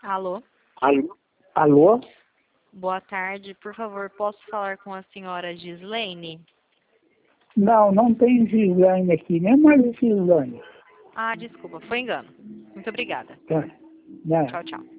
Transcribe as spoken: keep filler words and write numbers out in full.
Alô? Alô? Alô? Boa tarde. Por favor, posso falar com a senhora Gislaine? Não, não tem Gislaine aqui, nem mais Gislaine. Ah, desculpa, foi engano. Muito obrigada. Tá. Não. Tchau, tchau.